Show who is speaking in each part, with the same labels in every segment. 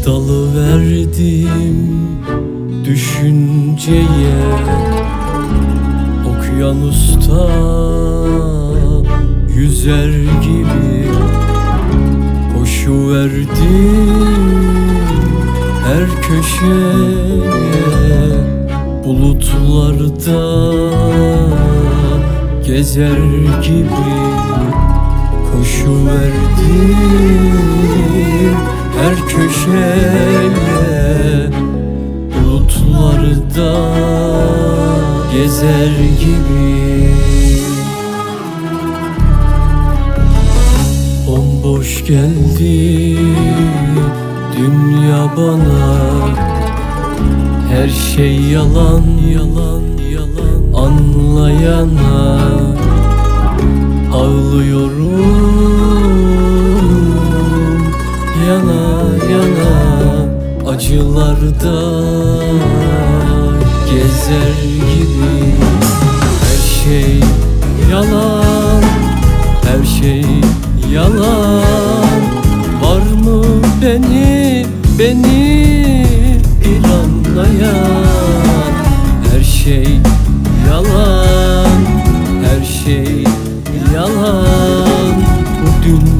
Speaker 1: Dalıverdim düşünceye, okyanusta yüzer gibi koşuverdim her köşeye. Bulutlarda gezer gibi koşuverdim her köşeye. Bulutlarda gezer gibi. Bomboş geldi dünya bana, her şey yalan yalan yalan anlayana. Ağlıyorum yana yana, acılarda gezer gibi. Her şey yalan, her şey yalan. Var mı beni bir anlayan? Her şey yalan, her şey yalan. Bu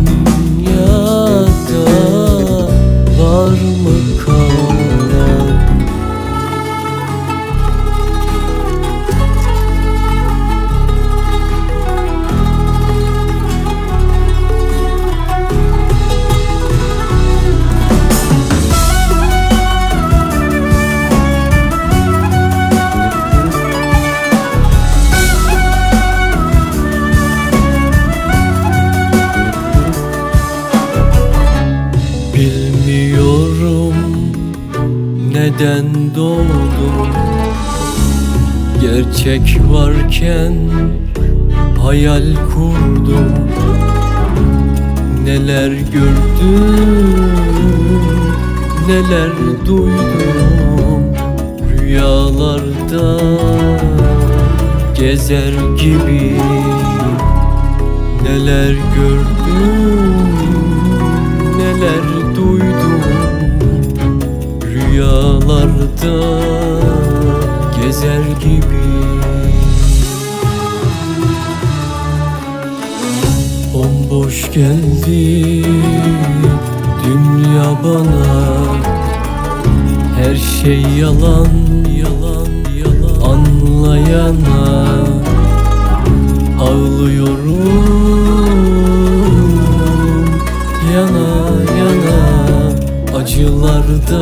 Speaker 1: dünyada var mı kalan? Bilmiyorum neden doğdum, gerçek varken hayal kurdum. Neler gördüm, neler duydum, rüyalarda gezer gibi. Neler gördüm, neler duydum, rüyalarda gezer gibi. Bomboş geldi dünya bana, her şey yalan yalan yalan anlayana. Ağlıyorum yana yana, acılarda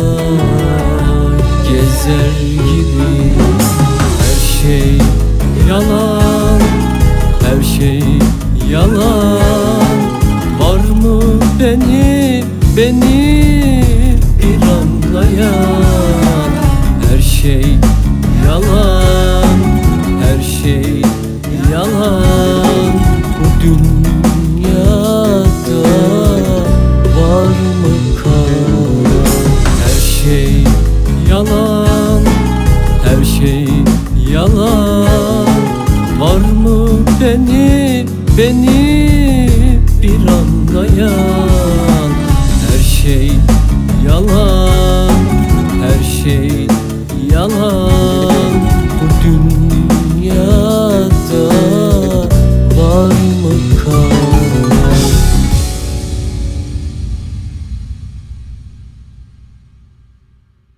Speaker 1: gezer gibi. Her şey yalan, her şey yalan. Var mı beni bir anlayan? Her şey yalan, her şey yalan.